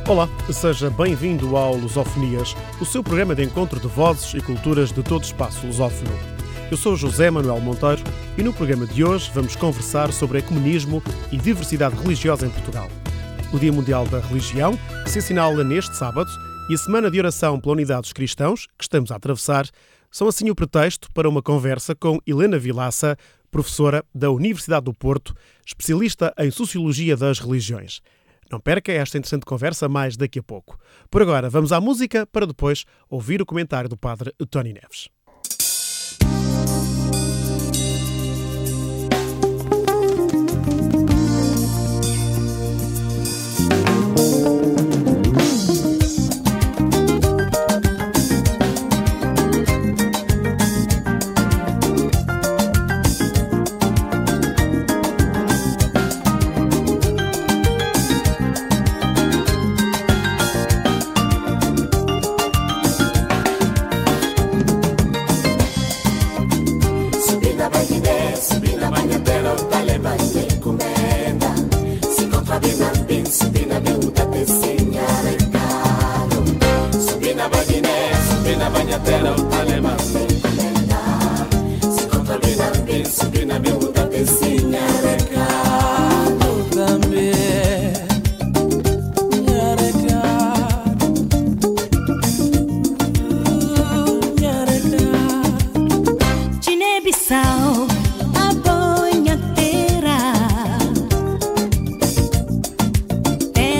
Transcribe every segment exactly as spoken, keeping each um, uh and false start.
Olá, seja bem-vindo ao Lusofonias, o seu programa de encontro de vozes e culturas de todo o espaço lusófono. Eu sou José Manuel Monteiro e no programa de hoje vamos conversar sobre ecumenismo e diversidade religiosa em Portugal. O Dia Mundial da Religião se assinala neste sábado e a Semana de Oração pela Unidade dos Cristãos, que estamos a atravessar, são assim o pretexto para uma conversa com Helena Vilaça, professora da Universidade do Porto, especialista em Sociologia das Religiões. Não perca esta interessante conversa mais daqui a pouco. Por agora, vamos à música para depois ouvir o comentário do padre Tony Neves.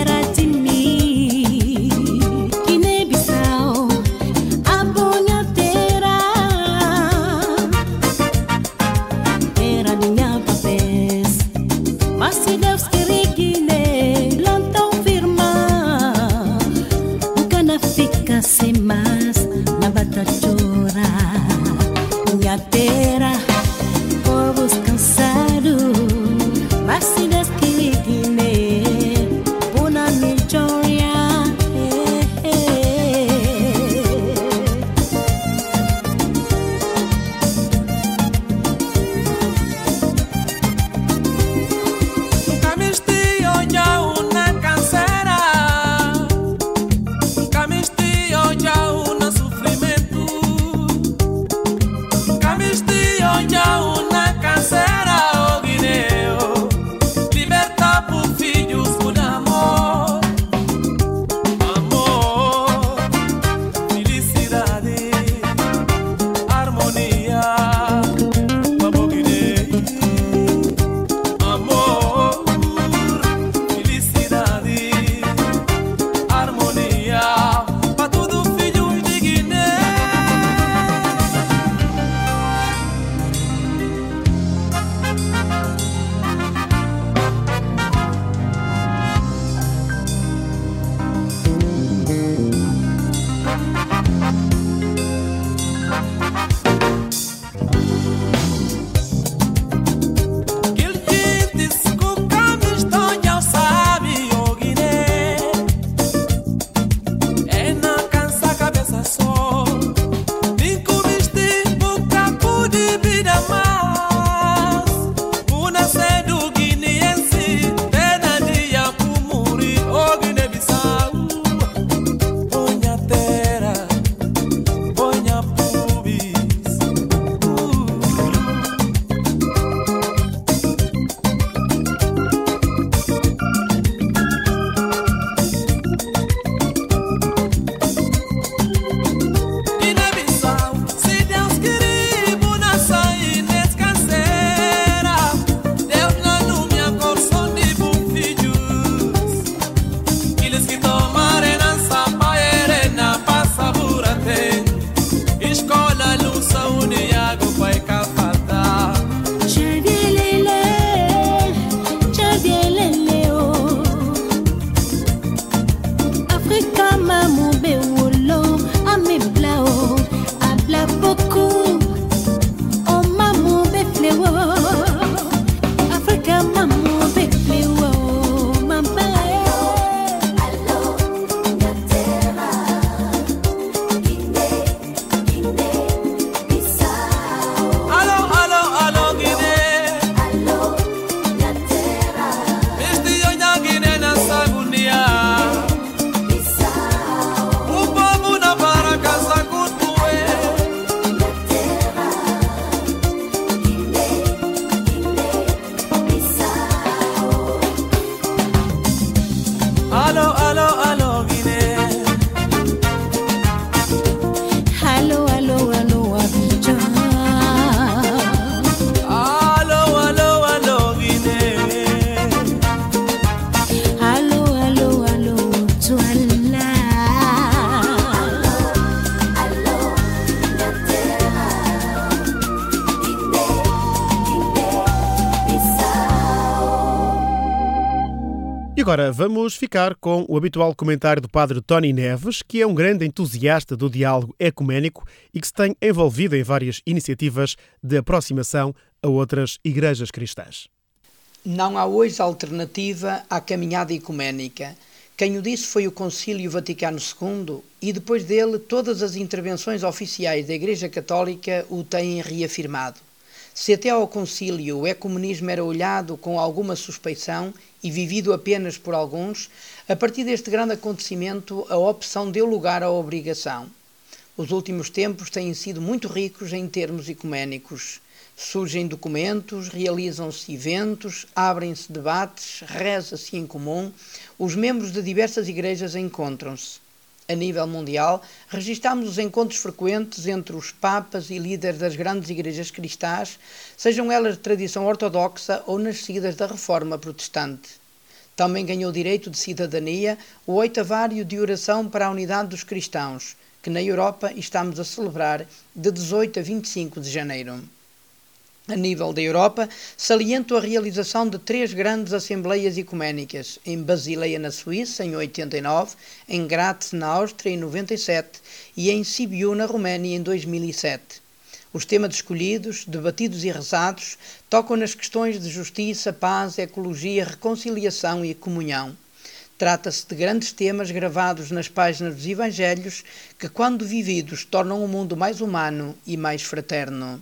Terra de mim, Guiné-Bissau, a bonha terra. agora vamos ficar com o habitual comentário do padre Tony Neves, que é um grande entusiasta do diálogo ecuménico e que se tem envolvido em várias iniciativas de aproximação a outras igrejas cristãs. Não há hoje alternativa à caminhada ecuménica. Quem o disse foi o Concílio Vaticano segundo e depois dele todas as intervenções oficiais da Igreja Católica o têm reafirmado. Se até ao concílio o ecumenismo era olhado com alguma suspeição e vivido apenas por alguns, a partir deste grande acontecimento a opção deu lugar à obrigação. Os últimos tempos têm sido muito ricos em termos ecuménicos. Surgem documentos, realizam-se eventos, abrem-se debates, reza-se em comum, os membros de diversas igrejas encontram-se. A nível mundial, registamos os encontros frequentes entre os papas e líderes das grandes igrejas cristãs, sejam elas de tradição ortodoxa ou nascidas da Reforma Protestante. Também ganhou direito de cidadania o oitavário de oração para a unidade dos cristãos, que na Europa estamos a celebrar de dezoito a vinte e cinco de janeiro. A nível da Europa, saliento a realização de três grandes assembleias ecuménicas, em Basileia, na Suíça, em oitenta e nove, em Graz, na Áustria, em noventa e sete e em Sibiu, na Roménia, em dois mil e sete. Os temas escolhidos, debatidos e rezados, tocam nas questões de justiça, paz, ecologia, reconciliação e comunhão. Trata-se de grandes temas gravados nas páginas dos Evangelhos que, quando vividos, tornam o mundo mais humano e mais fraterno.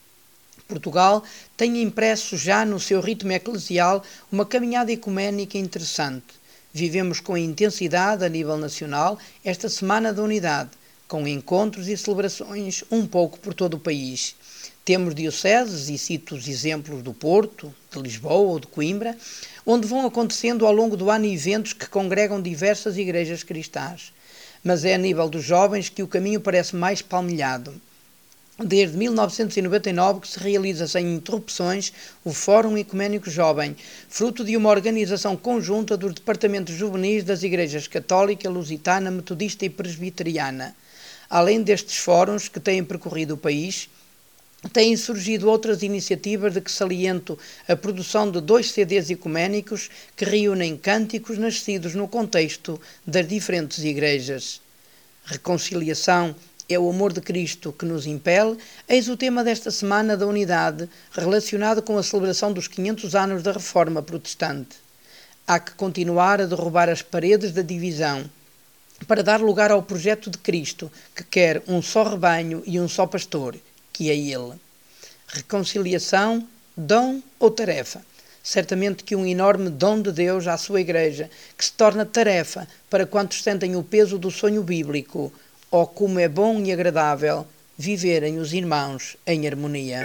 Portugal tem impresso já no seu ritmo eclesial uma caminhada ecuménica interessante. Vivemos com intensidade a nível nacional esta Semana da Unidade, com encontros e celebrações um pouco por todo o país. Temos dioceses, e cito os exemplos do Porto, de Lisboa ou de Coimbra, onde vão acontecendo ao longo do ano eventos que congregam diversas igrejas cristãs. Mas é a nível dos jovens que o caminho parece mais palmilhado. Desde mil novecentos e noventa e nove que se realiza sem interrupções o Fórum Ecuménico Jovem, fruto de uma organização conjunta dos departamentos juvenis das igrejas católica, lusitana, metodista e presbiteriana. Além destes fóruns que têm percorrido o país, têm surgido outras iniciativas de que saliento a produção de dois C Ds ecuménicos que reúnem cânticos nascidos no contexto das diferentes igrejas. Reconciliação é o amor de Cristo que nos impele, eis o tema desta Semana da Unidade, relacionado com a celebração dos quinhentos anos da Reforma Protestante. Há que continuar a derrubar as paredes da divisão, para dar lugar ao projeto de Cristo, que quer um só rebanho e um só pastor, que é Ele. Reconciliação, dom ou tarefa? Certamente que um enorme dom de Deus à sua Igreja, que se torna tarefa para quantos sentem o peso do sonho bíblico, ou como é bom e agradável viverem os irmãos em harmonia.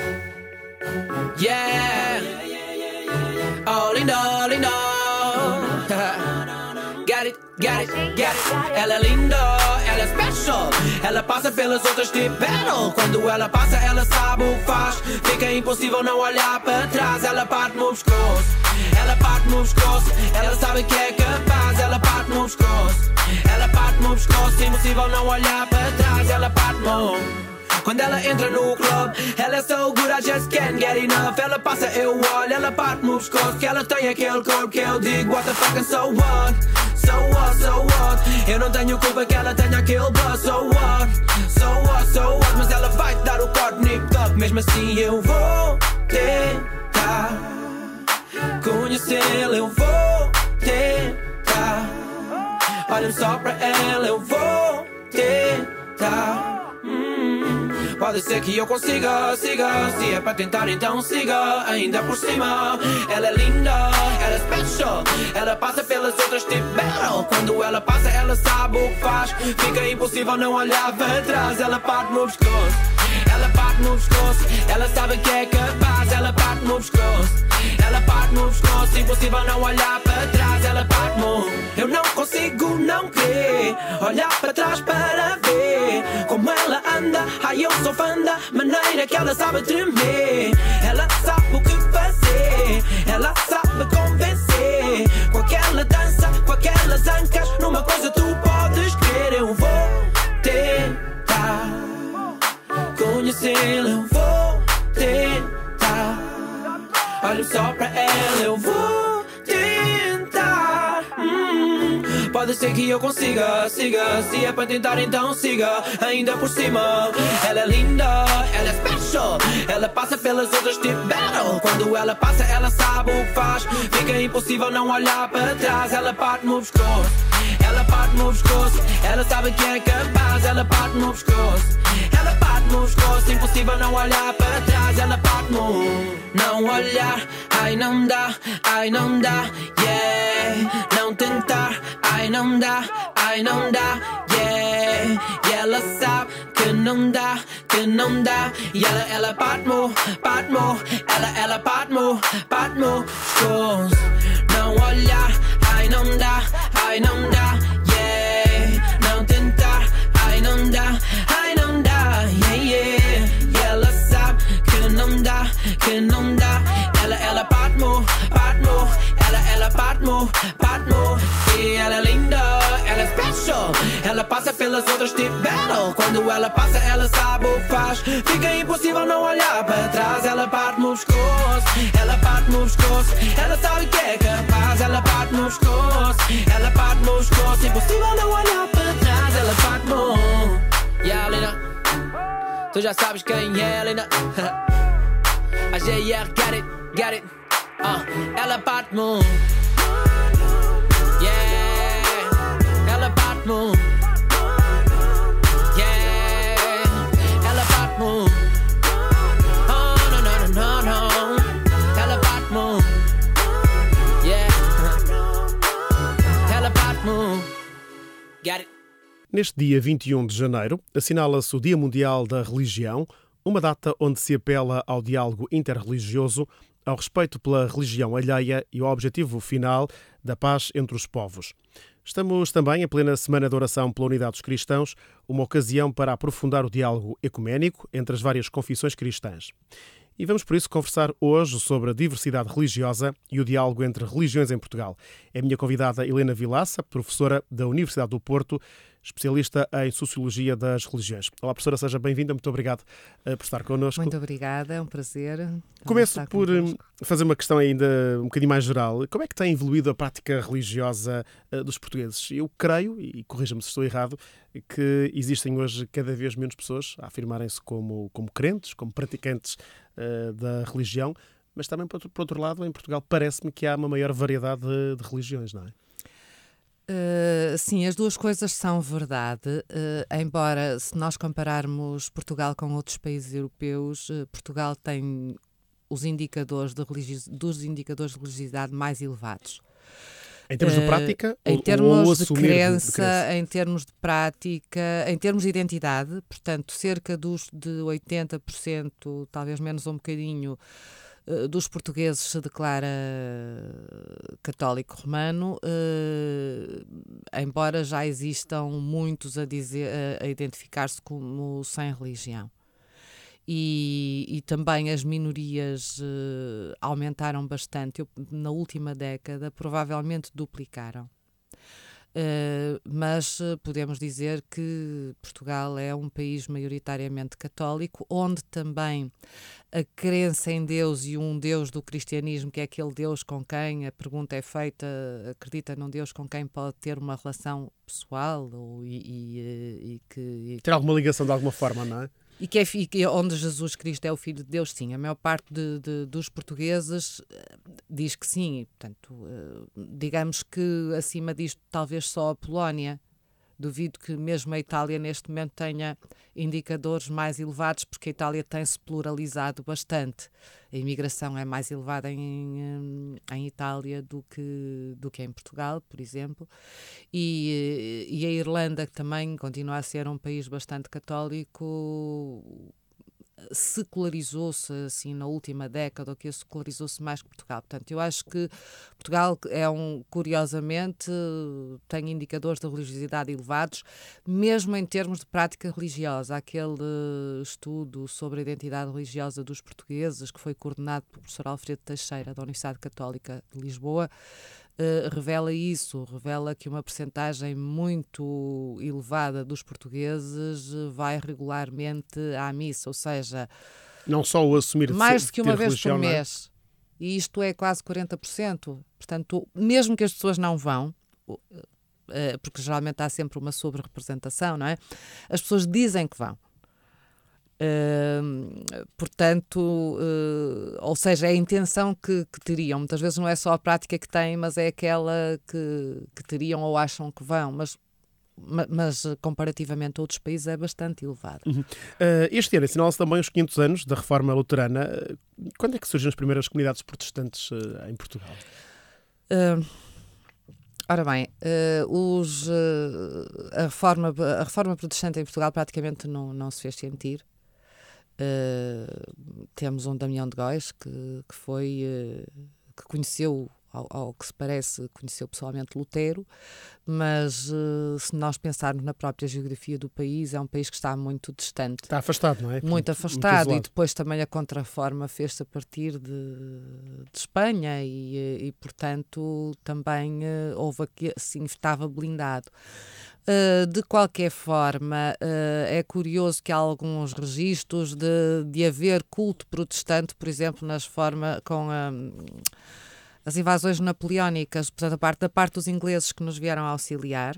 Yeah, oh lindo, lindo, got it, got it, got it. Ela é linda, ela é special, ela passa pelas outras de battle. Quando ela passa, ela sabe o que faz. Fica impossível não olhar para trás. Ela parte no pescoço, ela parte no pescoço. Ela sabe que é capaz, ela parte no pescoço. Ela parte no pescoço, impossível não olhar para trás. Ela parte no... Quando ela entra no club, ela é so good, I just can't get enough. Ela passa, eu olho, ela parte no pescoço. Que ela tem aquele corpo que eu digo, what the fuck, and so what? So what, so what? Eu não tenho culpa que ela tenha aquele buzz. So what, so what, so what? Mas ela vai dar o corpo nip top. Mesmo assim eu vou tentar conhecê-la, eu vou tentar. Olha só pra ela, eu vou tentar. hum. Pode ser que eu consiga, siga. Se é pra tentar, então siga. Ainda por cima, ela é linda, ela é special. Ela passa pelas outras tipo battle. Quando ela passa, ela sabe o que faz. Fica impossível não olhar para trás. Ela parte no pescoço, ela parte no pescoço. Ela sabe que é capaz. Ela parte no pescoço, ela parte no pescoço. Impossível não olhar para trás. Ela parte no... Eu não consigo não crer, olhar para trás para ver como ela anda. Ai, eu sou fã da maneira que ela sabe tremer. Ela sabe o que fazer, ela sabe convencer. Com aquela dança, com aquelas ancas, numa coisa tu podes crer. Eu vou tentar conhecê-la, eu vou tentar. Olho só pra ela, eu vou tentar. Pode ser que eu consiga, siga. Se é para tentar então siga. Ainda por cima, ela é linda, ela é special. Ela passa pelas outras tipo battle. Quando ela passa ela sabe o que faz. Fica impossível não olhar para trás. Ela parte no pescoço, ela parte no pescoço. Ela sabe que é capaz. Ela parte no pescoço, ela parte no pescoço. Impossível não olhar para trás. Ela parte no... Não olhar, ai não dá, ai não dá, yeah. Não tentar, ai não dá, ai não dá, yeah. E ela sabe que não dá, que não dá. E ela, ela parte-mo, parte-mo. Ela, ela parte-mo, parte-mo pescoço. Não olhar, ai não dá, ai não dá, yeah. Não tentar, ai não dá, ai não dá, yeah, yeah. E ela sabe que não dá, que não dá. Ela, ela parte-mo, parte-mo. Ela, ela parte-mo, parte-mo. E ela é linda, ela é special. Ela passa pelas outras tipo battle. Quando ela passa ela sabe o que faz. Fica impossível não olhar para trás. Ela parte-mo pescoço, ela parte-mo pescoço. Ela sabe que é capaz. Ela parte-mo pescoço, ela parte-mo pescoço. Impossível não olhar para trás. Ela parte-mo. Yeah, Lina, tu já sabes quem é, Lina. A G R, get it, get it. Uh, ela parte-mo. Yeah, ela parte-mo. Yeah, ela parte-mo. Oh, no, no, no, no, no. Ela parte-mo. Yeah, ela parte-mo. Get it. Neste dia vinte e um de janeiro, assinala-se o Dia Mundial da Religião, uma data onde se apela ao diálogo interreligioso, ao respeito pela religião alheia e ao objetivo final da paz entre os povos. Estamos também em plena Semana de Oração pela Unidade dos Cristãos, uma ocasião para aprofundar o diálogo ecuménico entre as várias confissões cristãs. E vamos, por isso, conversar hoje sobre a diversidade religiosa e o diálogo entre religiões em Portugal. É a minha convidada Helena Vilaça, professora da Universidade do Porto, especialista em Sociologia das Religiões. Olá, professora, seja bem-vinda. Muito obrigado uh, por estar connosco. Muito obrigada, é um prazer. Começo por convosco. fazer uma questão ainda um bocadinho mais geral. Como é que tem evoluído a prática religiosa uh, dos portugueses? Eu creio, e corrija-me se estou errado, que existem hoje cada vez menos pessoas a afirmarem-se como, como crentes, como praticantes uh, da religião, mas também, por outro, por outro lado, em Portugal parece-me que há uma maior variedade de, de religiões, não é? Uh, sim, as duas coisas são verdade, uh, embora se nós compararmos Portugal com outros países europeus, uh, Portugal tem os indicadores de religio- dos indicadores de religiosidade mais elevados. Em termos uh, de prática? Em ou, termos ou de, assumir crença, de, de crença? Em termos de prática, em termos de identidade, portanto, cerca dos de oitenta por cento, talvez menos um bocadinho, dos portugueses se declara católico romano, eh, embora já existam muitos a, dizer, a identificar-se como sem religião. E, e também as minorias eh, aumentaram bastante. Eu, na última década, provavelmente duplicaram. Uh, mas uh, podemos dizer que Portugal é um país maioritariamente católico, onde também a crença em Deus e um Deus do cristianismo, que é aquele Deus com quem a pergunta é feita, acredita num Deus com quem pode ter uma relação pessoal ou, e, e, e que... E, ter alguma ligação de alguma forma, não é? E que, é, e que onde Jesus Cristo é o Filho de Deus, sim. A maior parte de, de, dos portugueses diz que sim. E, portanto, digamos que acima disto talvez só a Polónia. Duvido que mesmo a Itália neste momento tenha indicadores mais elevados, porque a Itália tem-se pluralizado bastante. A imigração é mais elevada em, em Itália do que, do que em Portugal, por exemplo. E, e a Irlanda, que também continua a ser um país bastante católico, secularizou-se assim na última década, ou que secularizou-se mais que Portugal. Portanto, eu acho que Portugal é um, curiosamente, tem indicadores de religiosidade elevados, mesmo em termos de prática religiosa. Aquele estudo sobre a identidade religiosa dos portugueses, que foi coordenado pelo professor Alfredo Teixeira, da Universidade Católica de Lisboa, Uh, revela isso, revela que uma percentagem muito elevada dos portugueses vai regularmente à missa, ou seja, não só o assumir de mais do que uma vez religião, por mês, e isto é quase quarenta por cento. Portanto, mesmo que as pessoas não vão, uh, porque geralmente há sempre uma sobre-representação, não é? As pessoas dizem que vão. Uh, portanto, uh, ou seja, é a intenção que, que teriam. Muitas vezes não é só a prática que têm, mas é aquela que, que teriam ou acham que vão. Mas mas comparativamente a outros países é bastante elevado. Uhum. Uh, este ano assinala-se também os quinhentos anos da Reforma Luterana. Quando é que surgem as primeiras comunidades protestantes uh, em Portugal? Uh, ora bem, uh, os, uh, a, reforma, a reforma protestante em Portugal praticamente não, não se fez sentir. Uh, temos um Damião de Góis que, que foi uh, que conheceu Ao, ao que se parece, conheceu pessoalmente Lutero, mas uh, se nós pensarmos na própria geografia do país, é um país que está muito distante. Está afastado, não é? Muito, muito afastado, muito e depois também a Contrarreforma fez-se a partir de, de Espanha e, e, portanto, também uh, houve aqui, assim, estava blindado. Uh, de qualquer forma, uh, é curioso que há alguns registros de, de haver culto protestante, por exemplo, nas formas com a... as invasões napoleónicas, portanto, a parte, da parte dos ingleses que nos vieram auxiliar.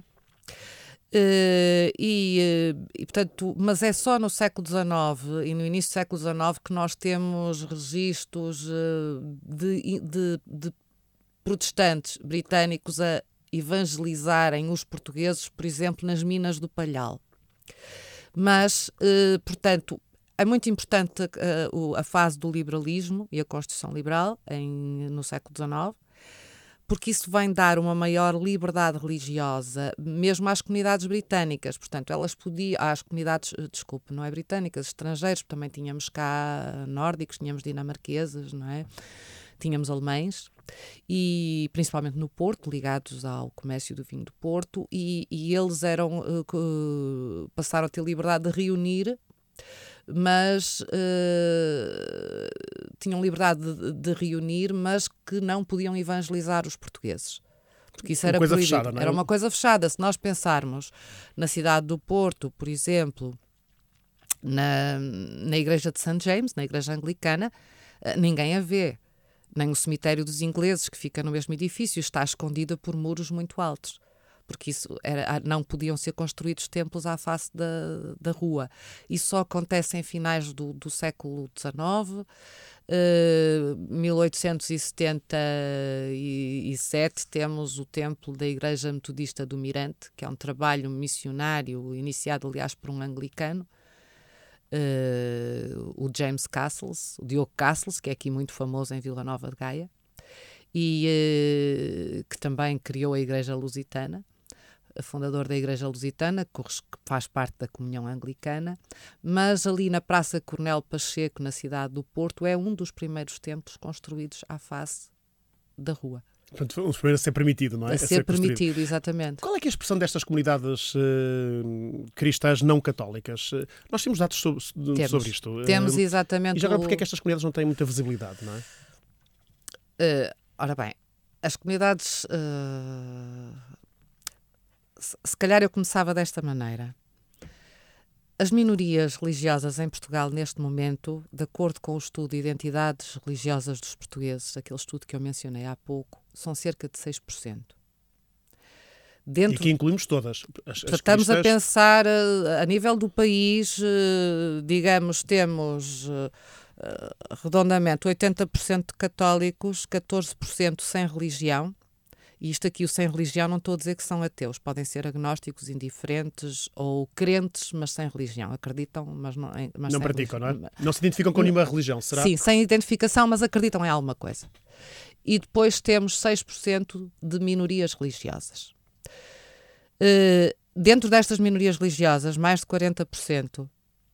Uh, e, uh, e, portanto, mas é só no século dezenove e no início do século dezenove que nós temos registros uh, de, de, de protestantes britânicos a evangelizarem os portugueses, por exemplo, nas minas do Palhal. Mas, uh, portanto, é muito importante uh, a fase do liberalismo e a Constituição Liberal em, no século dezenove, porque isso vem dar uma maior liberdade religiosa, mesmo às comunidades britânicas. Portanto, elas podiam, às comunidades, desculpe, não é britânicas, estrangeiros, também tínhamos cá nórdicos, tínhamos dinamarqueses, não é? Tínhamos alemães, e principalmente no Porto, ligados ao comércio do vinho do Porto, e, e eles eram, uh, uh, passaram a ter liberdade de reunir, mas uh, tinham liberdade de, de reunir, mas que não podiam evangelizar os portugueses. Porque isso era proibido. Fechada, não é? Era uma coisa fechada. Se nós pensarmos na cidade do Porto, por exemplo, na, na igreja de Saint James, na igreja anglicana, uh, ninguém a vê. Nem o cemitério dos ingleses, que fica no mesmo edifício, está escondida por muros muito altos. Porque isso era, não podiam ser construídos templos à face da, da rua. Isso só acontece em finais do, do século dezenove, uh, mil oitocentos e setenta e sete temos o templo da Igreja Metodista do Mirante, que é um trabalho missionário iniciado, aliás, por um anglicano, uh, o James Castles, o Diogo Castles, que é aqui muito famoso em Vila Nova de Gaia, e uh, que também criou a Igreja Lusitana, fundador da Igreja Lusitana, que faz parte da Comunhão Anglicana, mas ali na Praça Coronel Pacheco, na cidade do Porto, é um dos primeiros templos construídos à face da rua. Portanto, um dos primeiros a ser permitido, não é? A, a ser, ser permitido, exatamente. Qual é que é a expressão destas comunidades uh, cristãs não católicas? Uh, nós temos dados sobre, temos, sobre isto. Temos uh, exatamente... E já agora, o... porque é que estas comunidades não têm muita visibilidade, não é? Uh, ora bem, as comunidades... Uh... Se calhar eu começava desta maneira. As minorias religiosas em Portugal, neste momento, de acordo com o estudo de identidades religiosas dos portugueses, aquele estudo que eu mencionei há pouco, são cerca de seis por cento. Dentro... E aqui incluímos todas. As, as Estamos cristãs... a pensar, a nível do país, digamos, temos redondamente oitenta por cento de católicos, catorze por cento sem religião. E isto aqui, o sem religião, não estou a dizer que são ateus. Podem ser agnósticos, indiferentes ou crentes, mas sem religião. Acreditam, mas não mas Não sem praticam, religião. Não é? Não se identificam com nenhuma religião, será? Sim, sem identificação, mas acreditam em alguma coisa. E depois temos seis por cento de minorias religiosas. Uh, dentro destas minorias religiosas, mais de quarenta por cento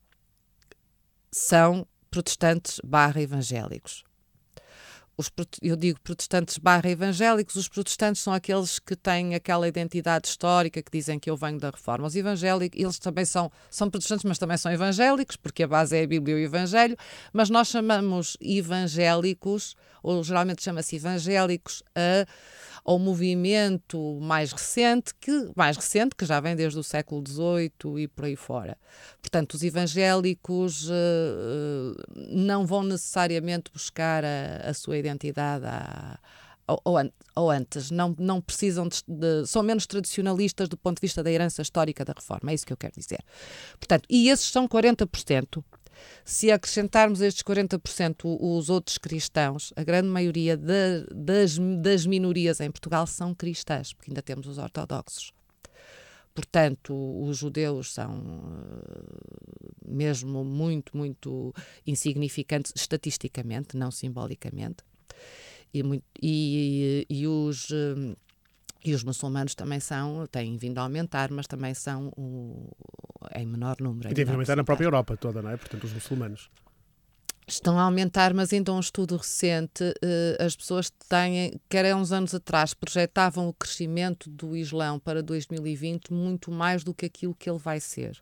são protestantes barra evangélicos. Os, eu digo protestantes barra evangélicos, os protestantes são aqueles que têm aquela identidade histórica, que dizem que eu venho da Reforma. Os evangélicos, eles também são, são protestantes, mas também são evangélicos, porque a base é a Bíblia e o Evangelho, mas nós chamamos evangélicos, ou geralmente chama-se evangélicos, a, ao movimento mais recente, que, mais recente, que já vem desde o século dezoito e por aí fora. Portanto, os evangélicos uh, não vão necessariamente buscar a, a sua identidade à, ou, ou, an- ou antes, não, não precisam de, de, são menos tradicionalistas do ponto de vista da herança histórica da reforma, é isso que eu quero dizer. Portanto, e esses são quarenta por cento. Se acrescentarmos a estes quarenta por cento os outros cristãos, a grande maioria de, das, das minorias em Portugal são cristãs, porque ainda temos os ortodoxos. Portanto, os judeus são uh, mesmo muito, muito insignificantes estatisticamente, não simbolicamente. E, muito, e, e, os, uh, e os muçulmanos também são, têm vindo a aumentar, mas também são um, em menor número. E têm vindo a aumentar na própria Europa toda, não é? Portanto, os muçulmanos. Estão a aumentar, mas ainda um estudo recente, eh, as pessoas têm, quer há uns anos atrás, projetavam o crescimento do Islão para dois mil e vinte muito mais do que aquilo que ele vai ser.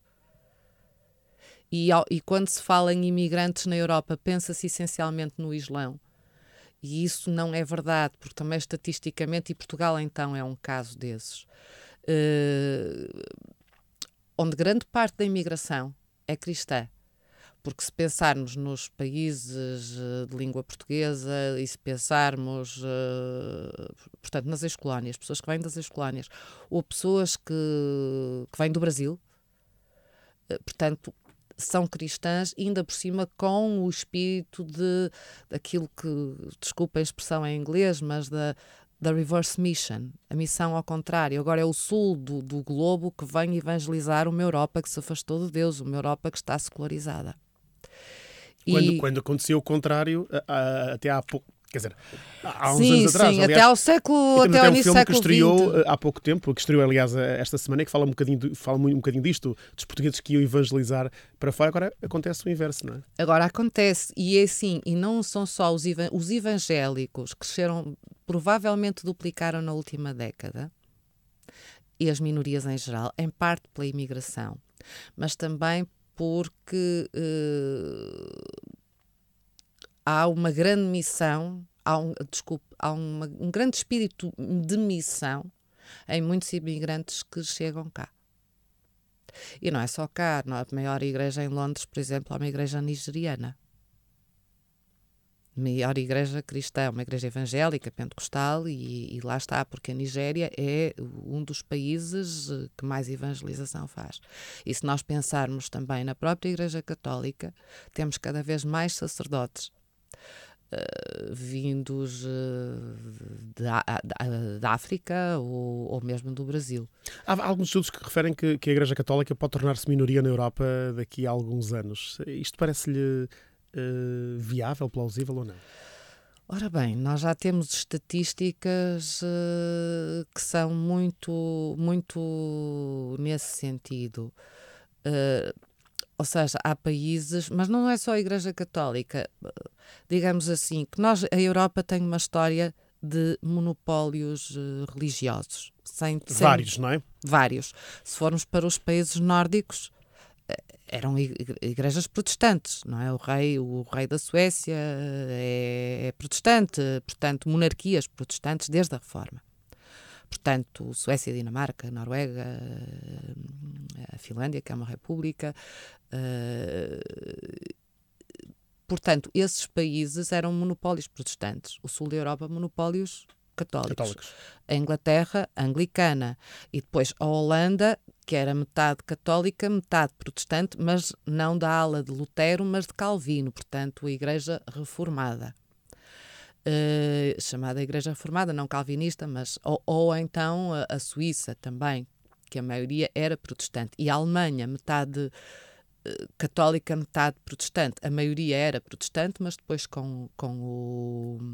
E, ao, e quando se fala em imigrantes na Europa, pensa-se essencialmente no Islão. E isso não é verdade, porque também estatisticamente, e Portugal então é um caso desses, eh, onde grande parte da imigração é cristã. Porque se pensarmos nos países uh, de língua portuguesa e se pensarmos, uh, portanto, nas ex-colónias, pessoas que vêm das ex-colónias, ou pessoas que, que vêm do Brasil, uh, portanto, são cristãs, ainda por cima com o espírito de, daquilo que, desculpa a expressão em inglês, mas da, da reverse mission, a missão ao contrário. Agora é o sul do, do globo que vem evangelizar uma Europa que se afastou de Deus, uma Europa que está secularizada. Quando, E... quando aconteceu o contrário, a, a, até há pouco, quer dizer, há uns sim, anos atrás. Sim, aliás, até ao século, até ao um início do filme que século estreou vinte. há pouco tempo, que estreou, aliás, esta semana, que fala um bocadinho, fala um bocadinho disto, dos portugueses que iam evangelizar para fora. Agora acontece o inverso, não é? Agora acontece, e é assim, e não são só os, evan- os evangélicos, cresceram, provavelmente duplicaram na última década, e as minorias em geral, em parte pela imigração, mas também porque uh, há uma grande missão, há um, desculpe, há uma, um grande espírito de missão em muitos imigrantes que chegam cá. E não é só cá, não é? A maior igreja em Londres, por exemplo, é uma igreja nigeriana. A maior igreja cristã, uma igreja evangélica, pentecostal, e, e lá está, porque a Nigéria é um dos países que mais evangelização faz. E se nós pensarmos também na própria Igreja Católica, temos cada vez mais sacerdotes uh, vindos uh, da, da, da África ou, ou mesmo do Brasil. Há alguns estudos que referem que, que a Igreja Católica pode tornar-se minoria na Europa daqui a alguns anos. Isto parece-lhe uh, viável, plausível ou não? Ora bem, nós já temos estatísticas uh, que são muito, muito nesse sentido. Uh, ou seja, há países, mas não é só a Igreja Católica, digamos assim, que nós, a Europa tem uma história de monopólios uh, religiosos. Sem, sem, vários, não é? Vários. Se formos para os países nórdicos, eram igrejas protestantes, não é? O rei, o rei da Suécia é, é protestante, portanto, monarquias protestantes desde a Reforma. Portanto, Suécia, Dinamarca, Noruega, a Finlândia, que é uma república. Uh, portanto, esses países eram monopólios protestantes. O sul da Europa, monopólios católicos. católicos. A Inglaterra, anglicana. E depois a Holanda, que era metade católica, metade protestante, mas não da ala de Lutero, mas de Calvino, portanto, a Igreja Reformada. Uh, chamada Igreja Reformada, não calvinista, mas ou, ou então a, a Suíça também, que a maioria era protestante. E a Alemanha, metade uh, católica, metade protestante. A maioria era protestante, mas depois com, com o...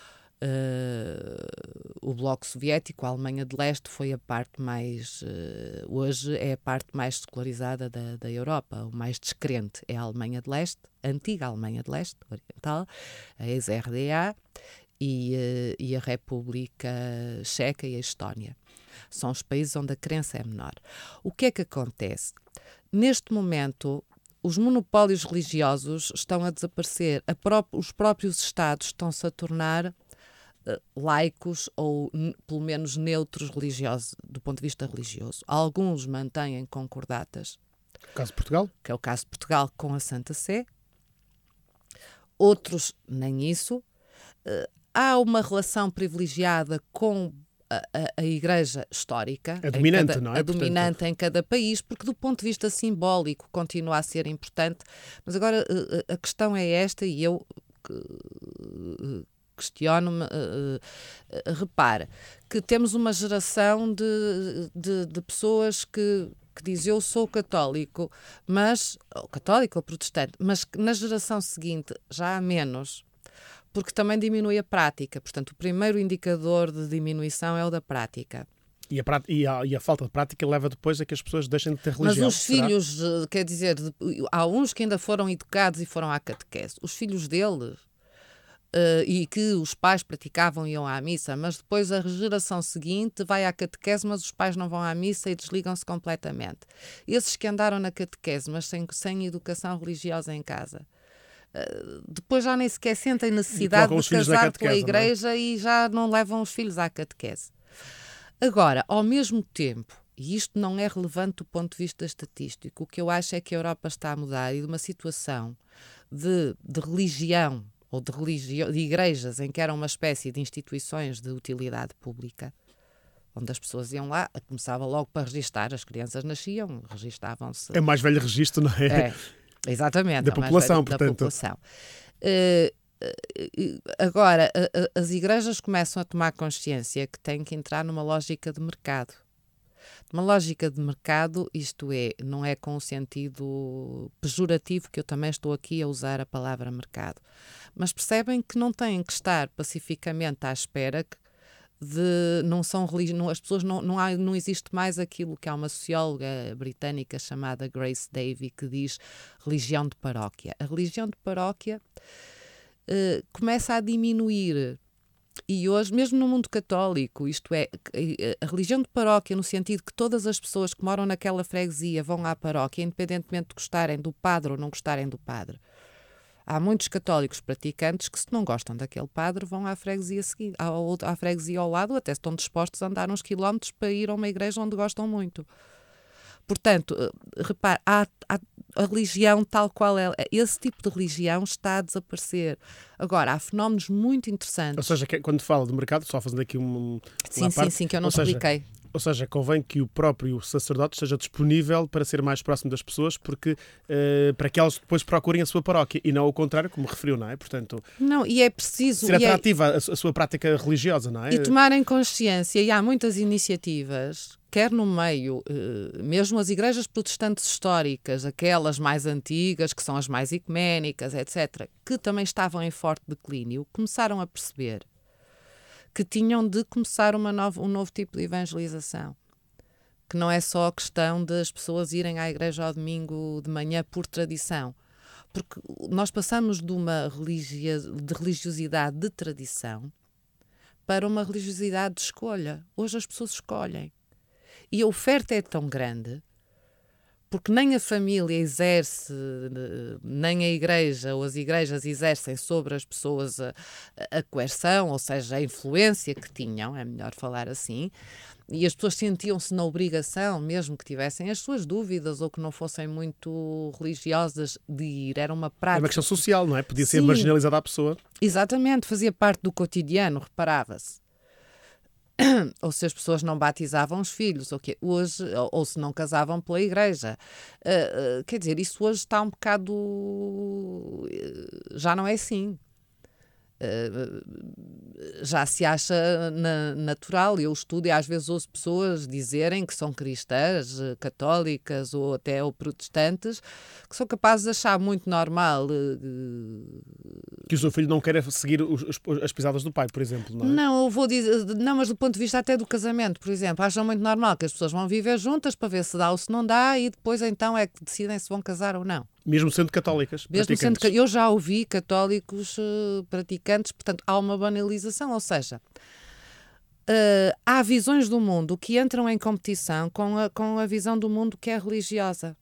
Uh, o Bloco Soviético, a Alemanha de Leste foi a parte mais, uh, hoje é a parte mais secularizada da, da Europa, o mais descrente é a Alemanha de Leste, a antiga Alemanha de Leste, oriental, a ex-R D A e, uh, e a República Checa e a Estónia. São os países onde a crença é menor. O que é que acontece? Neste momento, os monopólios religiosos estão a desaparecer, a pró- os próprios Estados estão-se a tornar laicos ou n- pelo menos neutros religiosos, do ponto de vista religioso. Alguns mantêm concordatas. O caso de Portugal? Que é o caso de Portugal com a Santa Sé. Outros nem isso. Uh, há uma relação privilegiada com a, a, a Igreja histórica, a dominante, cada, não é? a dominante Portanto... em cada país, porque do ponto de vista simbólico continua a ser importante. Mas agora a, a questão é esta, e eu questiono-me, uh, uh, repara, que temos uma geração de, de, de pessoas que, que diz eu sou católico, mas, ou católico ou protestante, mas que na geração seguinte já há menos, porque também diminui a prática. Portanto, o primeiro indicador de diminuição é o da prática. E a, e, a, e a falta de prática leva depois a que as pessoas deixem de ter religião. Mas os será? filhos, quer dizer, há uns que ainda foram educados e foram à catequese. Os filhos deles, uh, e que os pais praticavam e iam à missa, mas depois a geração seguinte vai à catequese, mas os pais não vão à missa e desligam-se completamente. Esses que andaram na catequese, mas sem, sem educação religiosa em casa, Uh, depois já nem sequer sentem necessidade de casar pela igreja, não é? E já não levam os filhos à catequese. Agora, ao mesmo tempo, e isto não é relevante do ponto de vista estatístico, o que eu acho é que a Europa está a mudar e de uma situação de, de religião ou de, religio, de igrejas em que eram uma espécie de instituições de utilidade pública, onde as pessoas iam lá, começava logo para registar, as crianças nasciam, registavam-se. É o mais velho registro, não é? É. Exatamente. Da população, da portanto. População. Uh, uh, agora, uh, uh, as igrejas começam a tomar consciência que têm que entrar numa lógica de mercado. Uma lógica de mercado, isto é, não é com o sentido pejorativo que eu também estou aqui a usar a palavra mercado, mas percebem que não têm que estar pacificamente à espera que De, não são religi- não, as pessoas não, não, há, não existe mais aquilo que há uma socióloga britânica chamada Grace Davy que diz religião de paróquia. A religião de paróquia uh, começa a diminuir e hoje, mesmo no mundo católico, isto é, a religião de paróquia no sentido que todas as pessoas que moram naquela freguesia vão à paróquia, independentemente de gostarem do padre ou não gostarem do padre. Há muitos católicos praticantes que, se não gostam daquele padre, vão à freguesia, seguinte, à, à freguesia ao lado, até estão dispostos a andar uns quilómetros para ir a uma igreja onde gostam muito. Portanto, repare, há, há a religião tal qual é. Esse tipo de religião está a desaparecer. Agora, há fenómenos muito interessantes. Ou seja, quando fala de mercado, só fazendo aqui um... Sim, sim, parte, sim, que eu não expliquei. Ou seja, convém que o próprio sacerdote esteja disponível para ser mais próximo das pessoas, porque uh, para que elas depois procurem a sua paróquia e não o contrário, como referiu, não é? Portanto, não, e é preciso ser atrativa é... a sua prática religiosa, não é? E tomarem consciência, e há muitas iniciativas, quer no meio, uh, mesmo as igrejas protestantes históricas, aquelas mais antigas, que são as mais ecuménicas, etcétera, que também estavam em forte declínio, começaram a perceber que tinham de começar uma nova, um novo tipo de evangelização. Que não é só a questão das pessoas irem à igreja ao domingo de manhã por tradição. Porque nós passamos de uma religia, de religiosidade de tradição para uma religiosidade de escolha. Hoje as pessoas escolhem. E a oferta é tão grande, porque nem a família exerce, nem a igreja ou as igrejas exercem sobre as pessoas a, a coerção, ou seja, a influência que tinham, é melhor falar assim, e as pessoas sentiam-se na obrigação, mesmo que tivessem as suas dúvidas ou que não fossem muito religiosas, de ir. Era uma prática. É uma questão social, não é? Podia ser Sim, marginalizada a pessoa. Exatamente, fazia parte do cotidiano, reparava-se. Ou se as pessoas não batizavam os filhos, ou, que, hoje, ou, ou se não casavam pela igreja. Uh, uh, quer dizer, isso hoje está um bocado... Uh, já não é assim. Uh, já se acha na, natural. Eu estudo e às vezes ouço pessoas dizerem que são cristãs, católicas ou até ou protestantes, que são capazes de achar muito normal uh, que o seu filho não queira seguir os, os, as pisadas do pai, por exemplo, não é? Não, eu vou dizer, não, mas do ponto de vista até do casamento, por exemplo, acham muito normal que as pessoas vão viver juntas para ver se dá ou se não dá e depois então é que decidem se vão casar ou não. Mesmo sendo católicas, Mesmo sendo, praticantes. eu já ouvi católicos uh, praticantes, portanto há uma banalização, ou seja, uh, há visões do mundo que entram em competição com a, com a visão do mundo que é religiosa.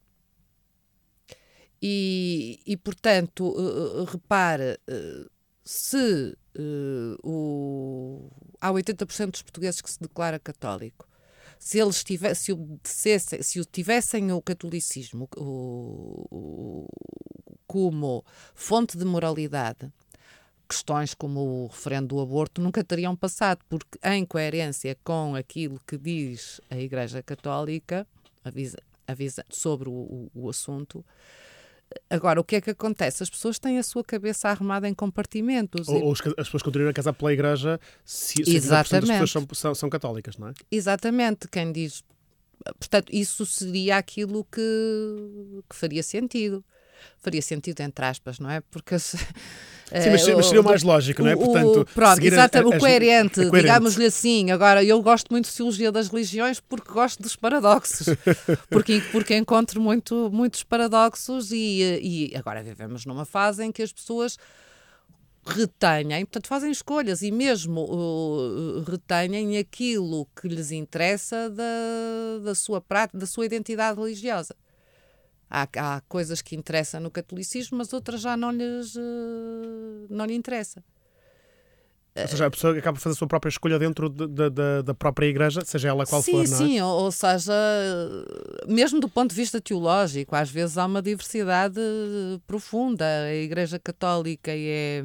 E, e portanto, uh, repare, uh, se uh, o, há oitenta por cento dos portugueses que se declara católico, se eles tivessem, se, se tivessem o catolicismo o, o, como fonte de moralidade, questões como o referendo do aborto nunca teriam passado, porque em coerência com aquilo que diz a Igreja Católica avisa, avisa sobre o, o, o assunto. Agora, o que é que acontece? As pessoas têm a sua cabeça arrumada em compartimentos. Ou, e... ou as pessoas continuam a casar pela Igreja se, se as pessoas são, são, são católicas, não é? Exatamente. Quem diz... Portanto, isso seria aquilo que, que faria sentido. Faria sentido, entre aspas, não é? Porque... Sim, mas, mas seria o mais lógico, não é? Portanto, o, pronto, exatamente, o coerente, coerente. Digamos-lhe assim. Agora, eu gosto muito de Sociologia das Religiões porque gosto dos paradoxos. porque, porque encontro muito, muitos paradoxos e, e agora vivemos numa fase em que as pessoas retêm, portanto, fazem escolhas e mesmo uh, retêm aquilo que lhes interessa da, da, sua prática, da sua identidade religiosa. Há, há coisas que interessam no catolicismo, mas outras já não lhes uh, não lhe interessa. Ou seja, a pessoa acaba de fazer a sua própria escolha dentro de, de, de, da própria Igreja, seja ela qual sim, for, não é? Sim, ou, ou seja, mesmo do ponto de vista teológico, às vezes há uma diversidade profunda. A Igreja Católica é...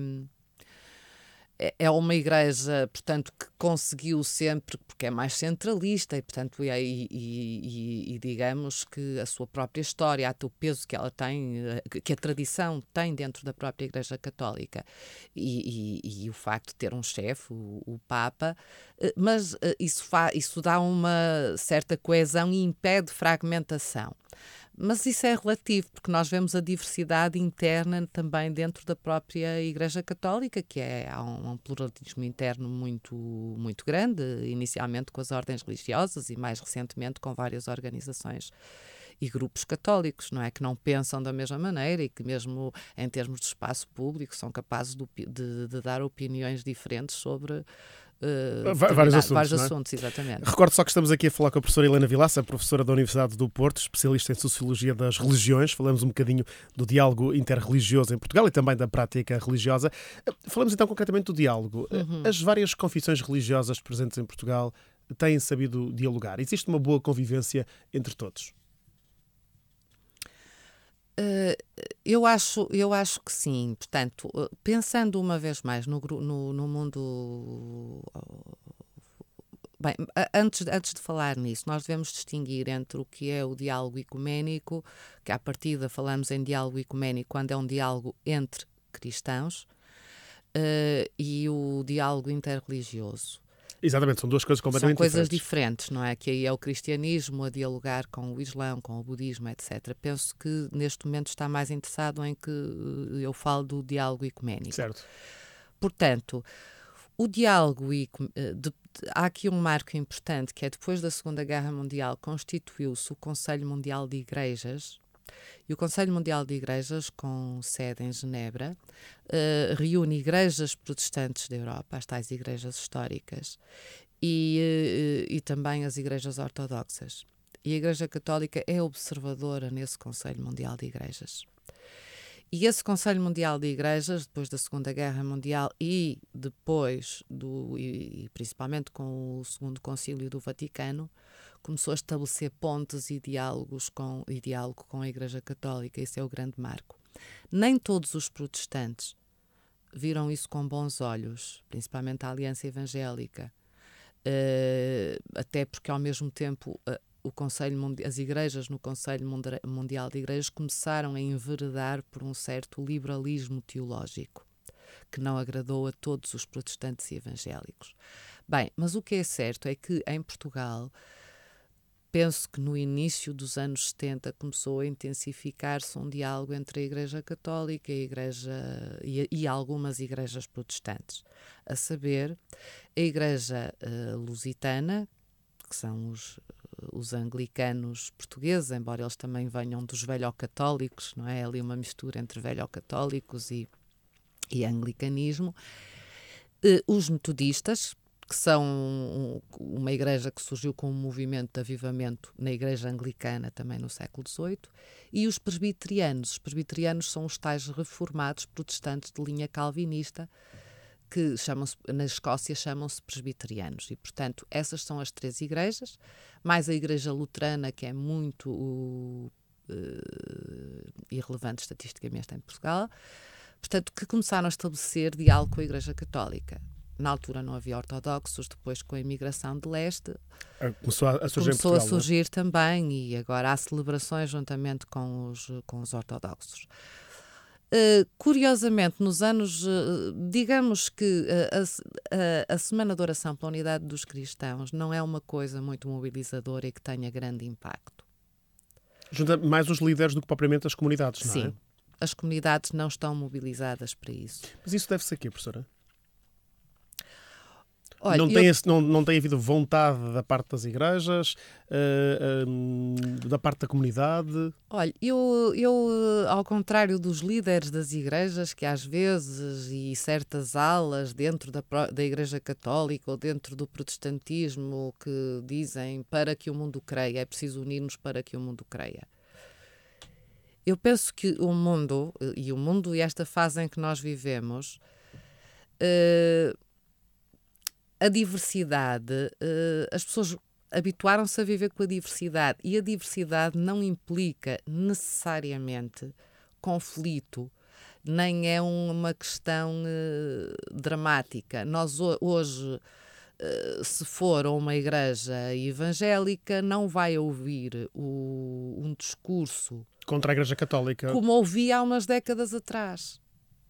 É uma igreja, portanto, que conseguiu sempre, porque é mais centralista e, portanto, e, e, e, e digamos que a sua própria história, até o peso que ela tem, que a tradição tem dentro da própria Igreja Católica e, e, e o facto de ter um chefe, o, o Papa, mas isso, fa, isso dá uma certa coesão e impede fragmentação. Mas isso é relativo, porque nós vemos a diversidade interna também dentro da própria Igreja Católica, que é, há um, um pluralismo interno muito, muito grande, inicialmente com as ordens religiosas e mais recentemente com várias organizações e grupos católicos, não é? Que não pensam da mesma maneira e que mesmo em termos de espaço público são capazes de, de, de dar opiniões diferentes sobre... Uh, vários assuntos, vários é? assuntos, exatamente. Recordo só que estamos aqui a falar com a professora Helena Vilaça, professora da Universidade do Porto, especialista em Sociologia das Religiões. Falamos um bocadinho do diálogo interreligioso em Portugal e também da prática religiosa. Falamos então concretamente do diálogo. Uhum. As várias confissões religiosas presentes em Portugal têm sabido dialogar. Existe uma boa convivência entre todos? Uh, eu, acho, eu acho que sim. Portanto, uh, pensando uma vez mais no, no, no mundo... Uh, bem, antes, antes de falar nisso, nós devemos distinguir entre o que é o diálogo ecuménico, que à partida falamos em diálogo ecuménico quando é um diálogo entre cristãos, uh, e o diálogo interreligioso. Exatamente, são duas coisas completamente diferentes. São coisas diferentes. diferentes, não é? Que aí é o cristianismo a dialogar com o Islão, com o budismo, etcétera. Penso que neste momento está mais interessado em que eu falo do diálogo ecuménico. Certo. Portanto, o diálogo... De, de, há aqui um marco importante, que é depois da Segunda Guerra Mundial constituiu-se o Conselho Mundial de Igrejas. E o Conselho Mundial de Igrejas, com sede em Genebra, uh, reúne igrejas protestantes da Europa, as tais igrejas históricas, e, uh, e também as igrejas ortodoxas. E a Igreja Católica é observadora nesse Conselho Mundial de Igrejas. E esse Conselho Mundial de Igrejas, depois da Segunda Guerra Mundial e depois, do, e, e principalmente com o Segundo Concílio do Vaticano, começou a estabelecer pontes e diálogos com, e diálogo com a Igreja Católica. Esse é o grande marco. Nem todos os protestantes viram isso com bons olhos, principalmente a Aliança Evangélica, uh, até porque ao mesmo tempo uh, o Conselho Mundi- as igrejas no Conselho Mundial de Igrejas começaram a enveredar por um certo liberalismo teológico, que não agradou a todos os protestantes e evangélicos. Bem, mas o que é certo é que em Portugal, penso que no início dos anos setenta começou a intensificar-se um diálogo entre a Igreja Católica e, a igreja, e, e algumas igrejas protestantes. A saber, a Igreja uh, Lusitana, que são os, os anglicanos portugueses, embora eles também venham dos velho-católicos, não é? Ali uma mistura entre velho-católicos e, e anglicanismo. Uh, os metodistas, que são uma igreja que surgiu com um movimento de avivamento na igreja anglicana também no século dezoito, e os presbiterianos. Os presbiterianos são os tais reformados protestantes de linha calvinista, que chamam-se, na Escócia chamam-se presbiterianos. E, portanto, essas são as três igrejas, mais a igreja luterana, que é muito uh, irrelevante estatisticamente em Portugal. portanto, que começaram a estabelecer diálogo com a Igreja Católica. Na altura não havia ortodoxos, depois com a imigração de leste começou a surgir, começou em Portugal, a surgir também, e agora há celebrações juntamente com os, com os ortodoxos. Uh, curiosamente, nos anos, uh, digamos que uh, a, a, a Semana de Oração pela Unidade dos Cristãos não é uma coisa muito mobilizadora e que tenha grande impacto. Junta mais os líderes do que propriamente as comunidades, não é? Sim, as comunidades não estão mobilizadas para isso. Mas isso deve-se a quê, professora? Olha, não, eu... tem esse, não, não tem havido vontade da parte das igrejas, uh, um, da parte da comunidade? Olha, eu, eu, ao contrário dos líderes das igrejas, que às vezes, e certas alas dentro da, da Igreja Católica ou dentro do protestantismo, que dizem para que o mundo creia, é preciso unir-nos para que o mundo creia. Eu penso que o mundo, e o mundo e esta fase em que nós vivemos, uh, a diversidade, uh, as pessoas habituaram-se a viver com a diversidade, e a diversidade não implica necessariamente conflito, nem é uma questão uh, dramática. Nós hoje, uh, se for a uma igreja evangélica, não vai ouvir o, um discurso contra a Igreja Católica, como ouvia há umas décadas atrás.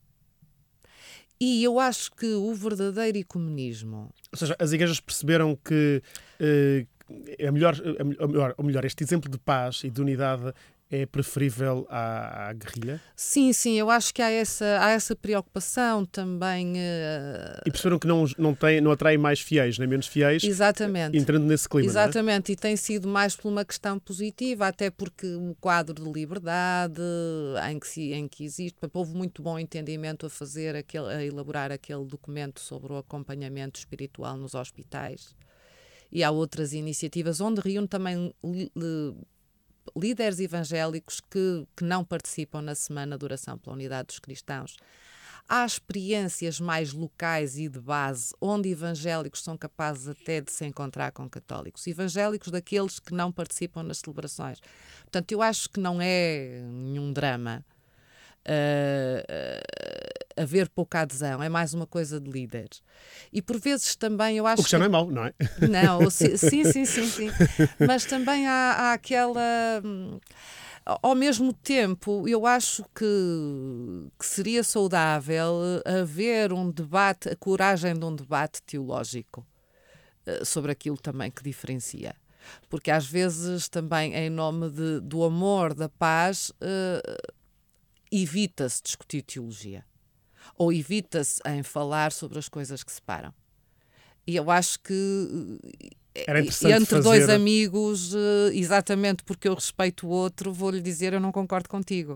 E eu acho que o verdadeiro ecumenismo... Ou seja, as igrejas perceberam que uh, é melhor, é melhor, ou melhor, este exemplo de paz e de unidade é preferível à, à guerrilha? Sim, sim, eu acho que há essa, há essa preocupação também. Uh... E perceberam que não, não, tem, não atrai mais fiéis, nem menos fiéis. Exatamente. Entrando nesse clima. Exatamente, não é? E tem sido mais por uma questão positiva, até porque o quadro de liberdade em que, se, em que existe, houve muito bom entendimento a fazer, aquele, a elaborar aquele documento sobre o acompanhamento espiritual nos hospitais. E há outras iniciativas onde reúne também li, li, líderes evangélicos que, que não participam na Semana de Oração pela Unidade dos Cristãos. Há experiências mais locais e de base, onde evangélicos são capazes até de se encontrar com católicos. Evangélicos daqueles que não participam nas celebrações. Portanto, eu acho que não é nenhum drama uh, uh, haver pouca adesão. É mais uma coisa de líderes. E por vezes também eu acho o que já não é mau, não é? Não, sim, sim, sim, sim, sim. Mas também há, há aquela... Ao mesmo tempo, eu acho que, que seria saudável haver um debate, a coragem de um debate teológico sobre aquilo também que diferencia. Porque às vezes também, em nome de, do amor, da paz, uh, evita-se discutir teologia. Ou evita-se em falar sobre as coisas que separam. E eu acho que... Era interessante entre fazer... dois amigos, exatamente porque eu respeito o outro, vou-lhe dizer eu não concordo contigo.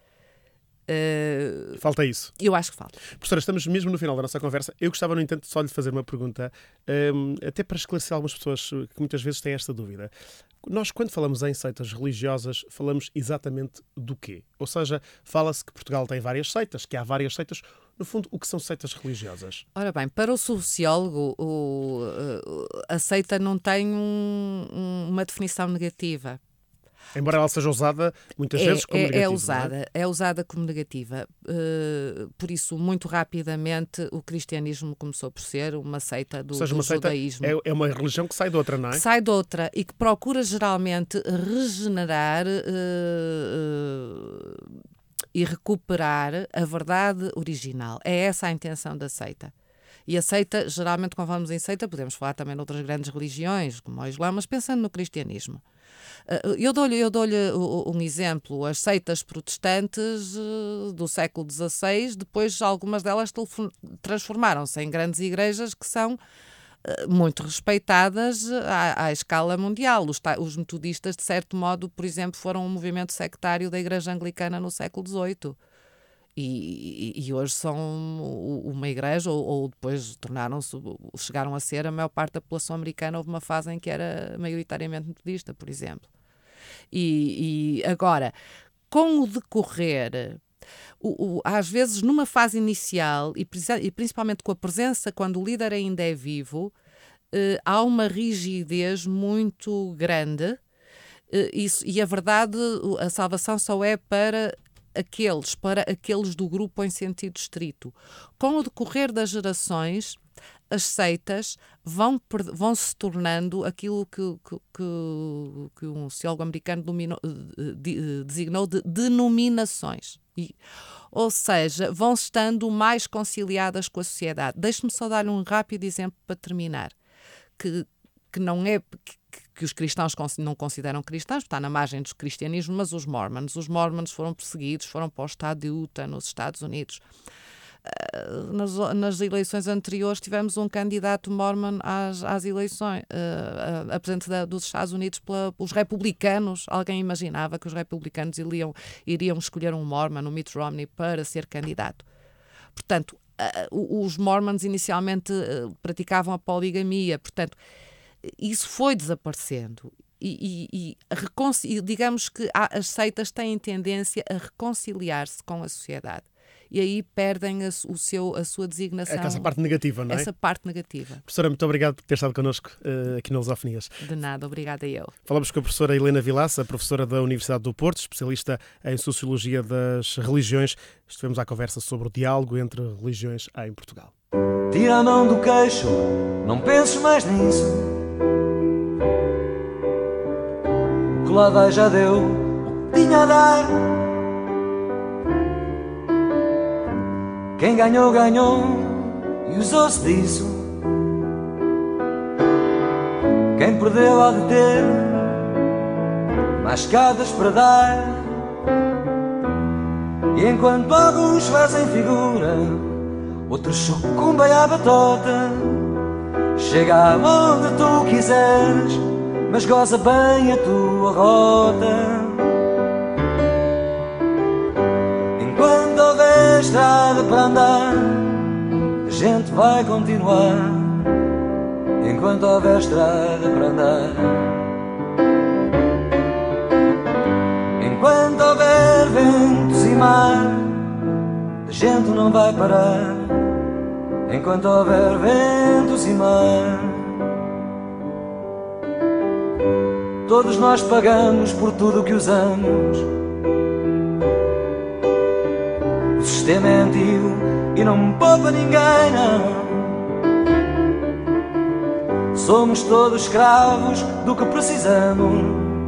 Uh, falta isso. Eu acho que falta. Professora, estamos mesmo no final da nossa conversa. Eu gostava, no entanto, só de lhe fazer uma pergunta, um, até para esclarecer algumas pessoas que muitas vezes têm esta dúvida. Nós, quando falamos em seitas religiosas, falamos exatamente do quê? Ou seja, fala-se que Portugal tem várias seitas, que há várias seitas. No fundo, o que são seitas religiosas? Ora bem, para o sociólogo, o, a seita não tem um, um, uma definição negativa. Embora ela seja usada muitas é, vezes como é, negativa. É usada, é? é usada como negativa. Uh, por isso, muito rapidamente, o cristianismo começou por ser uma seita do, Ou seja, do uma seita judaísmo. É, é uma religião que sai de outra, não é? Que sai de outra e que procura geralmente regenerar uh, uh, e recuperar a verdade original. É essa a intenção da seita. E a seita, geralmente, quando falamos em seita, podemos falar também de outras grandes religiões, como o Islã, mas pensando no cristianismo. Eu dou-lhe, eu dou-lhe um exemplo. As seitas protestantes do século dezasseis, depois algumas delas transformaram-se em grandes igrejas que são muito respeitadas à, à escala mundial. Os, os metodistas, de certo modo, por exemplo, foram um movimento sectário da Igreja Anglicana no século dezoito. E, e, e hoje são uma igreja, ou, ou depois tornaram-se, chegaram a ser a maior parte da população americana. Houve uma fase em que era maioritariamente metodista, por exemplo. E, e agora, com o decorrer, o, o, às vezes numa fase inicial, e, e principalmente com a presença, quando o líder ainda é vivo, eh, há uma rigidez muito grande, eh, isso, e a verdade, a salvação só é para aqueles para aqueles do grupo em sentido estrito. Com o decorrer das gerações, as seitas vão, vão se tornando aquilo que, que, que, que um sociólogo americano dominou, de, designou de denominações. E, ou seja, vão estando mais conciliadas com a sociedade. Deixe-me só dar um rápido exemplo para terminar, que, que não é... Que, que os cristãos não consideram cristãos, está na margem do cristianismo, mas os mormons. Os mormons foram perseguidos, foram para o estado de Utah, nos Estados Unidos. Nas, nas eleições anteriores tivemos um candidato mormon às, às eleições, uh, apresentado dos Estados Unidos pela, pelos republicanos. Alguém imaginava que os republicanos iriam, iriam escolher um mormon, um Mitt Romney, para ser candidato? Portanto, uh, os mormons inicialmente uh, praticavam a poligamia, portanto, isso foi desaparecendo e, e, e digamos que as seitas têm tendência a reconciliar-se com a sociedade e aí perdem a, o seu, a sua designação. É essa parte negativa, não é? Essa parte negativa. Professora, muito obrigado por ter estado connosco uh, aqui na Lusofonias. De nada, obrigada eu. Falamos com a professora Helena Vilaça, professora da Universidade do Porto, especialista em Sociologia das Religiões. Estivemos à conversa sobre o diálogo entre religiões em Portugal. Tira a mão do queixo, não penses mais nisso. O que lá vai já deu o que tinha a dar. Quem ganhou, ganhou e usou-se disso. Quem perdeu há de ter mais escadas para dar. E enquanto alguns fazem figura, outros sucumbem à batota. Chega aonde tu quiseres, mas goza bem a tua rota. Enquanto houver estrada para andar, a gente vai continuar. Enquanto houver estrada para andar. Enquanto houver ventos e mar, a gente não vai parar. Enquanto houver ventos e mar. Todos nós pagamos por tudo o que usamos. O sistema é antigo e não poupa ninguém, não. Somos todos escravos do que precisamos.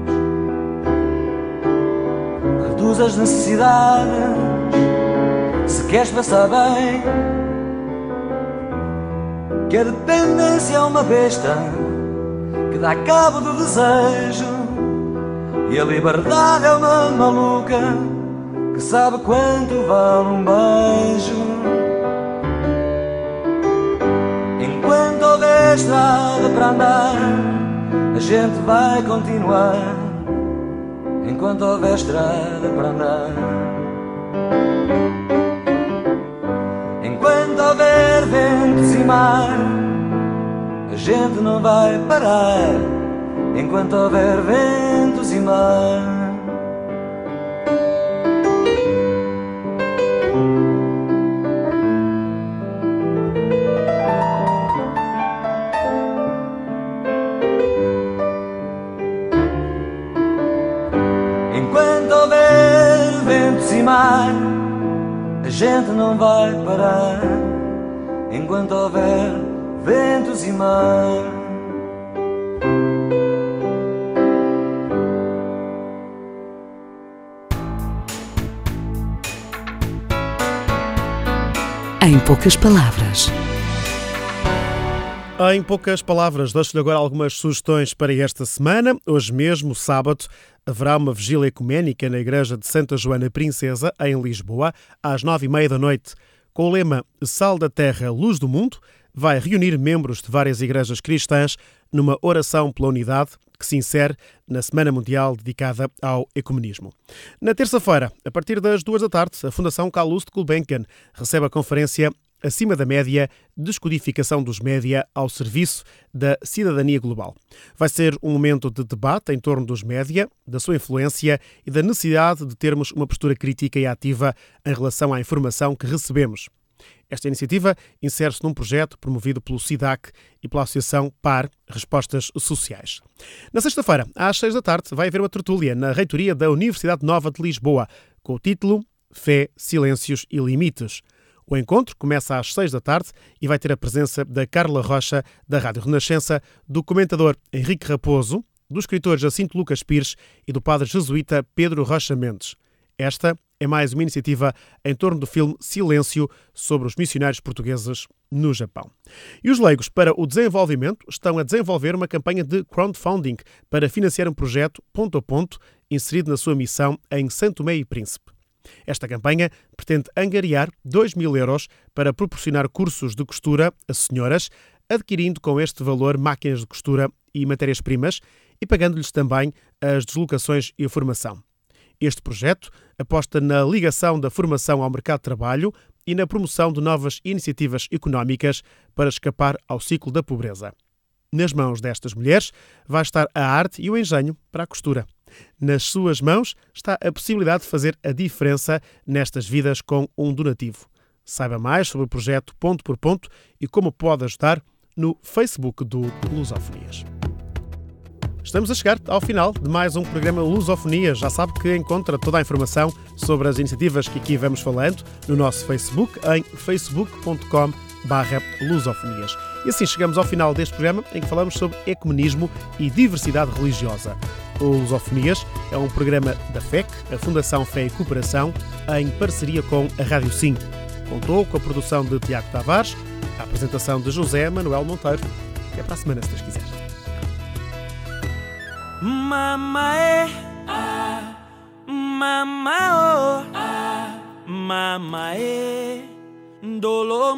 Reduz as necessidades se queres passar bem. Que a dependência é uma besta que dá cabo do desejo, e a liberdade é uma maluca que sabe quanto vale um beijo. Enquanto houver estrada para andar, a gente vai continuar. Enquanto houver estrada para andar. Enquanto houver ventos e mar, a gente não vai parar. Enquanto houver ventos e mar. Enquanto houver ventos e mar, a gente não vai parar. Enquanto houver ventos e mar. Em poucas palavras. Em poucas palavras, deixo-lhe agora algumas sugestões para esta semana. Hoje mesmo, sábado, haverá uma vigília ecuménica na Igreja de Santa Joana Princesa, em Lisboa, às nove e meia da noite. Com o lema Sal da Terra, Luz do Mundo, vai reunir membros de várias igrejas cristãs numa oração pela unidade que se insere na Semana Mundial dedicada ao ecumenismo. Na terça-feira, a partir das duas da tarde, a Fundação Calouste Gulbenkian recebe a conferência Acima da Média, Descodificação dos Média ao Serviço da Cidadania Global. Vai ser um momento de debate em torno dos média, da sua influência e da necessidade de termos uma postura crítica e ativa em relação à informação que recebemos. Esta iniciativa insere-se num projeto promovido pelo SIDAC e pela Associação P A R Respostas Sociais. Na sexta-feira, às seis da tarde, vai haver uma tertúlia na reitoria da Universidade Nova de Lisboa, com o título Fé, Silêncios e Limites. O encontro começa às seis da tarde e vai ter a presença da Carla Rocha, da Rádio Renascença, do comentador Henrique Raposo, do escritor Jacinto Lucas Pires e do padre jesuíta Pedro Rocha Mendes. Esta é mais uma iniciativa em torno do filme Silêncio sobre os missionários portugueses no Japão. E os leigos para o desenvolvimento estão a desenvolver uma campanha de crowdfunding para financiar um projeto ponto a ponto inserido na sua missão em Santo Tomé e Príncipe. Esta campanha pretende angariar dois mil euros para proporcionar cursos de costura a senhoras, adquirindo com este valor máquinas de costura e matérias-primas e pagando-lhes também as deslocações e a formação. Este projeto aposta na ligação da formação ao mercado de trabalho e na promoção de novas iniciativas económicas para escapar ao ciclo da pobreza. Nas mãos destas mulheres vai estar a arte e o engenho para a costura. Nas suas mãos está a possibilidade de fazer a diferença nestas vidas com um donativo. Saiba mais sobre o projeto Ponto por Ponto e como pode ajudar no Facebook do Lusofonias. Estamos a chegar ao final de mais um programa Lusofonias. Já sabe que encontra toda a informação sobre as iniciativas que aqui vamos falando no nosso Facebook, em facebook ponto com barra lusofonias. E assim chegamos ao final deste programa em que falamos sobre ecumenismo e diversidade religiosa. O Lusofonias é um programa da F E C, a Fundação Fé e Cooperação, em parceria com a Rádio Sim. Contou com a produção de Tiago Tavares, a apresentação de José Manuel Monteiro. Até para a semana, se Deus quiser. Mama eh, ah, mama oh, ah, mama eh, dolo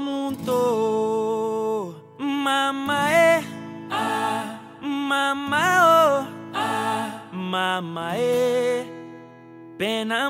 muito, mama eh, ah, mama oh, ah, mama eh, pena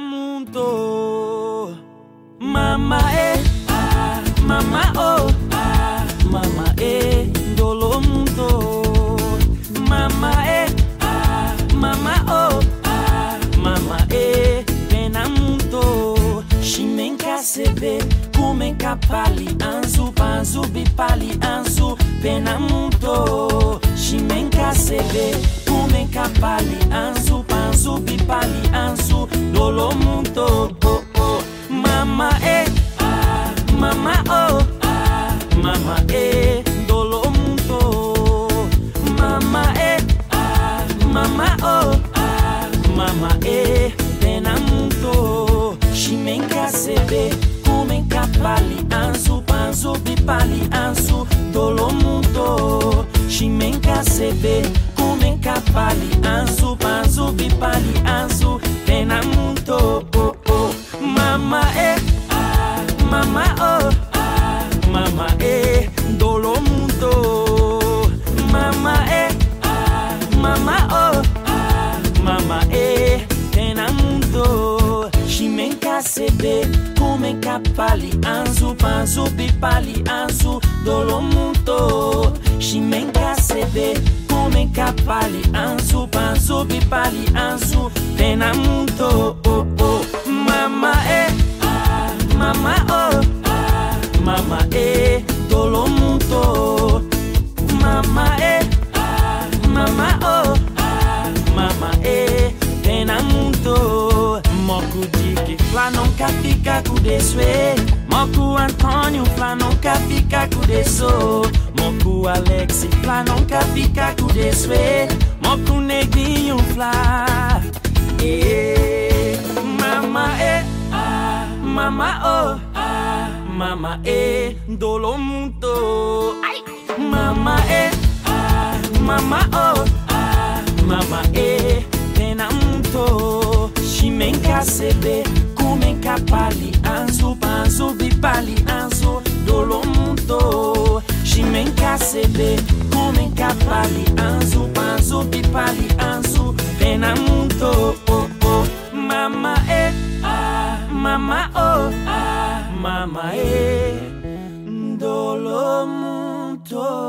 muito, mama eh, ah, mama oh, ah, mama eh, dolo muito, mama eh. Mama oh, ah, mama eh, pena muito. Shimenka sebe, kumenka pali anzu, panzu bipali anzu, pena muito. Shimenka sebe, kumenka pali anzu, panzu bipali anzu, dolo muito. Oh oh, mama eh, ah, mama oh, ah, mama eh, dolo muito. Mama eh. Mama oh, ah, mama eh, pena muito. Shimenka sebe, kumenka pali anzu, panzu bipali anzu, dolo muito. Shimenka sebe, kumenka pali anzu, panzu bipali anzu, pena muito. Oh oh, mama eh, ah, mama oh, ah, mama eh, dolo muito. Mama eh. Mama oh, ah, mama eh, pena muito. Shimenka sebe, kumenka pali anzu, panzu bipali anzu, dolo muito. Shimenka sebe, kumenka pali anzu, panzu bipali anzu, pena muito. Oh oh, mama eh, ah, mama oh, ah, mama eh, dolo muito. Mama eh. Mama oh, ah, mama eh, pena muito. Moku Diki Fla nunca fica com deswe. Moku Antônio Fla nunca fica com deso. Moku Alexi Fla nunca fica com deswe. Moku Neguinho Fla eh, mama eh, ah, mama oh, ah, mama eh, dolo muito. Ai, mama eh. Mama oh, ah, mama eh, pena muito. Shimenka sebe, kumenka pali anzu, panzu bipali anzu, dolo muito. Shimenka sebe, kumenka pali anzu, panzu bipali anzu, pena muito. Oh oh, mama eh, ah, mama oh, ah, mama eh, dolo muito.